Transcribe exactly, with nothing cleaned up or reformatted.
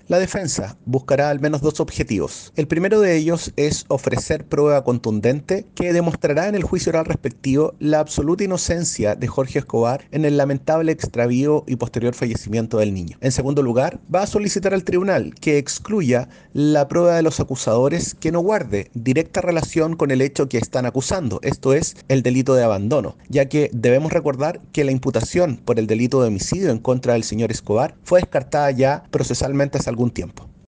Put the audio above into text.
La defensa buscará al menos dos objetivos. El primero de ellos es ofrecer prueba contundente que demostrará en el juicio oral respectivo la absoluta inocencia de Jorge Escobar en el lamentable extravío y posterior fallecimiento del niño. En segundo lugar, va a solicitar al tribunal que excluya la prueba de los acusadores que no guarde directa relación con el hecho que están acusando, esto es, el delito de abandono, ya que debemos recordar que la imputación por el delito de homicidio en contra del señor Escobar fue descartada ya procesalmente hace algún tiempo.